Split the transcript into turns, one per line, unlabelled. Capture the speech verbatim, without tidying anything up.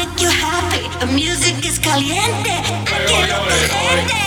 make you happy. The music is caliente. Aquí lo que gente.